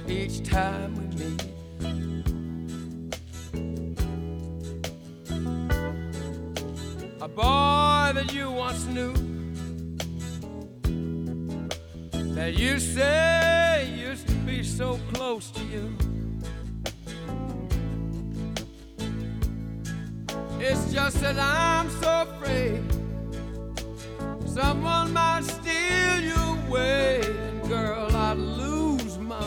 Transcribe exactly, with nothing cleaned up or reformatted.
each time we meet. A boy that you once knew, that you say used to be so close to you. It's just that I'm so afraid someone might